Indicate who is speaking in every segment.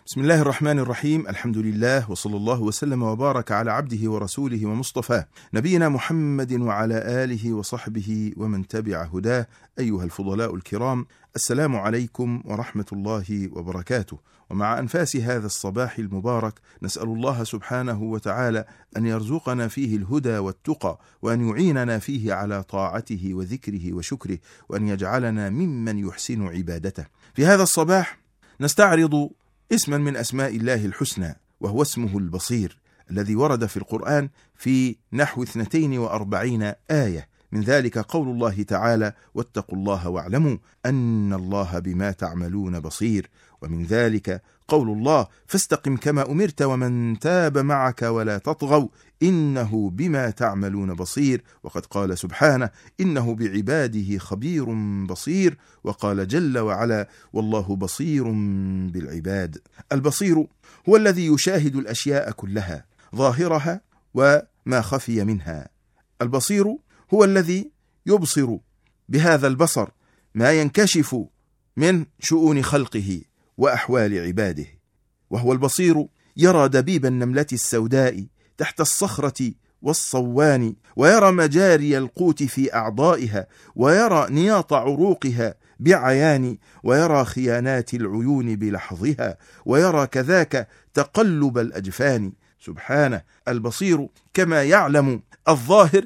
Speaker 1: بسم الله الرحمن الرحيم. الحمد لله، وصلى الله وسلم وبارك على عبده ورسوله ومصطفاه نبينا محمد وعلى آله وصحبه ومن تبع هداه. أيها الفضلاء الكرام، السلام عليكم ورحمة الله وبركاته. ومع أنفاس هذا الصباح المبارك نسأل الله سبحانه وتعالى أن يرزقنا فيه الهدى والتقى، وأن يعيننا فيه على طاعته وذكره وشكره، وأن يجعلنا ممن يحسن عبادته. في هذا الصباح نستعرض اسما من أسماء الله الحسنى، وهو اسمه البصير، الذي ورد في القرآن في نحو 42 آية. من ذلك قول الله تعالى: واتقوا الله واعلموا أن الله بما تعملون بصير. ومن ذلك قول الله: فاستقم كما أمرت ومن تاب معك ولا تطغوا إنه بما تعملون بصير. وقد قال سبحانه: إنه بعباده خبير بصير. وقال جل وعلا: والله بصير بالعباد. البصير هو الذي يشاهد الأشياء كلها، ظاهرها وما خفي منها. البصير هو الذي يبصر بهذا البصر ما ينكشف من شؤون خلقه وأحوال عباده. وهو البصير يرى دبيب النملة السوداء تحت الصخرة والصوان، ويرى مجاري القوت في أعضائها، ويرى نياط عروقها بعيان، ويرى خيانات العيون بلحظها، ويرى كذاك تقلب الأجفان. سبحانه. البصير كما يعلم الظاهر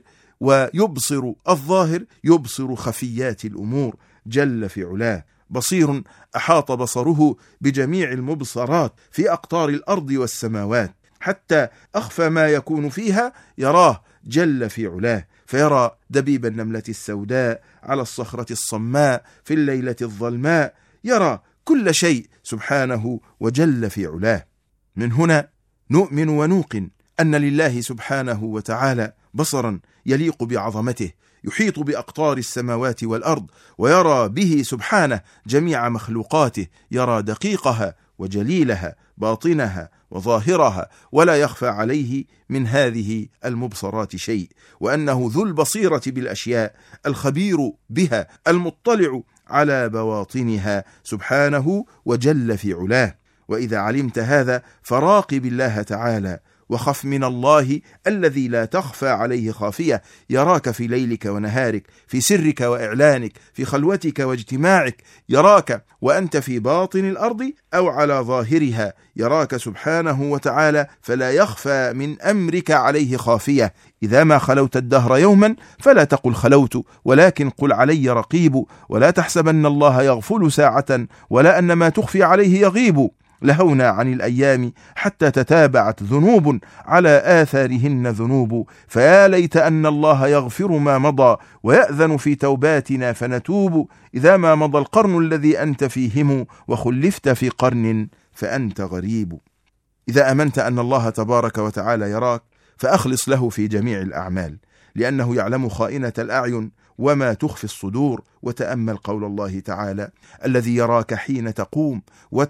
Speaker 1: ويبصر الظاهر يبصر خفيات الأمور جل في علاه. بصير أحاط بصره بجميع المبصرات في أقطار الأرض والسماوات، حتى أخفى ما يكون فيها يراه جل في علاه، فيرى دبيب النملة السوداء على الصخرة الصماء في الليلة الظلماء، يرى كل شيء سبحانه وجل في علاه. من هنا نؤمن ونوقن أن لله سبحانه وتعالى بصرا يليق بعظمته، يحيط بأقطار السماوات والأرض، ويرى به سبحانه جميع مخلوقاته، يرى دقيقها وجليلها، باطنها وظاهرها، ولا يخفى عليه من هذه المبصرات شيء، وأنه ذو البصيرة بالأشياء، الخبير بها، المطلع على بواطنها سبحانه وجل في علاه. وإذا علمت هذا فراقب الله تعالى، وخف من الله الذي لا تخفى عليه خافية، يراك في ليلك ونهارك، في سرك وإعلانك، في خلوتك واجتماعك، يراك وأنت في باطن الأرض أو على ظاهرها، يراك سبحانه وتعالى، فلا يخفى من أمرك عليه خافية. إذا ما خلوت الدهر يوما فلا تقل خلوت، ولكن قل علي رقيب، ولا تحسبن الله يغفل ساعة، ولا أن ما تخفي عليه يغيب. لهونا عن الأيام حتى تتابعت ذنوب على آثارهن ذنوب، فيا ليت أن الله يغفر ما مضى ويأذن في توباتنا فنتوب. إذا ما مضى القرن الذي أنت فيهم وخلفت في قرن فأنت غريب. إذا أمنت أن الله تبارك وتعالى يراك فأخلص له في جميع الأعمال، لأنه يعلم خائنة الأعين وما تخفي الصدور. وتأمل قول الله تعالى: الذي يراك حين تقوم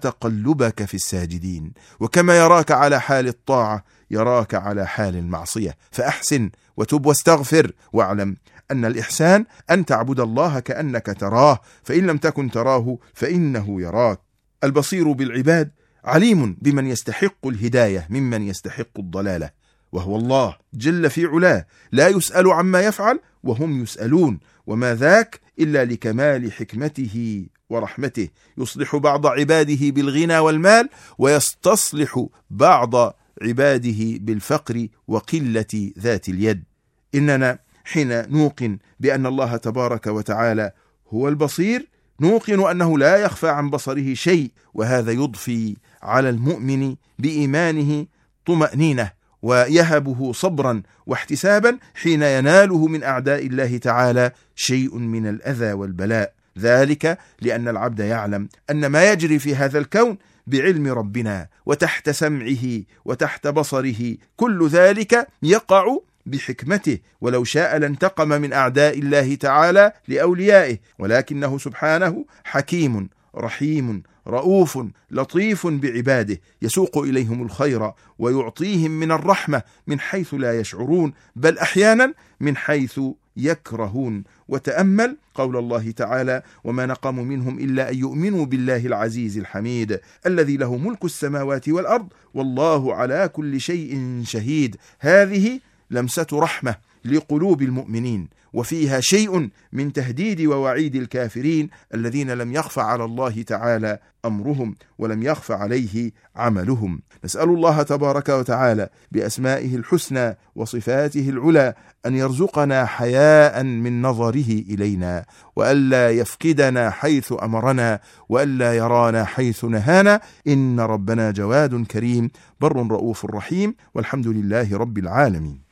Speaker 1: وتقلبك في الساجدين. وكما يراك على حال الطاعة يراك على حال المعصية، فأحسن وتب واستغفر، واعلم أن الإحسان أن تعبد الله كأنك تراه، فإن لم تكن تراه فإنه يراك. البصير بالعباد عليم بمن يستحق الهداية ممن يستحق الضلالة، وهو الله جل في علاه، لا يسأل عما يفعل وهم يسألون، وما ذاك إلا لكمال حكمته ورحمته. يصلح بعض عباده بالغنى والمال، ويستصلح بعض عباده بالفقر وقلة ذات اليد. إننا حين نوقن بأن الله تبارك وتعالى هو البصير، نوقن أنه لا يخفى عن بصره شيء، وهذا يضفي على المؤمن بإيمانه طمأنينة، ويهبه صبرا واحتسابا حين يناله من أعداء الله تعالى شيء من الأذى والبلاء. ذلك لأن العبد يعلم أن ما يجري في هذا الكون بعلم ربنا، وتحت سمعه وتحت بصره، كل ذلك يقع بحكمته، ولو شاء لانتقم من أعداء الله تعالى لأوليائه، ولكنه سبحانه حكيم رحيم رؤوف لطيف بعباده، يسوق إليهم الخير ويعطيهم من الرحمة من حيث لا يشعرون، بل أحيانا من حيث يكرهون. وتأمل قول الله تعالى: وما نقموا منهم إلا أن يؤمنوا بالله العزيز الحميد الذي له ملك السماوات والأرض والله على كل شيء شهيد. هذه لمسة رحمة لقلوب المؤمنين، وفيها شيء من تهديد ووعيد الكافرين الذين لم يخفى على الله تعالى أمرهم ولم يخفى عليه عملهم. نسأل الله تبارك وتعالى بأسمائه الحسنى وصفاته العلى أن يرزقنا حياء من نظره إلينا، وألا يفقدنا حيث أمرنا، وألا يرانا حيث نهانا، إن ربنا جواد كريم بر رؤوف رحيم، والحمد لله رب العالمين.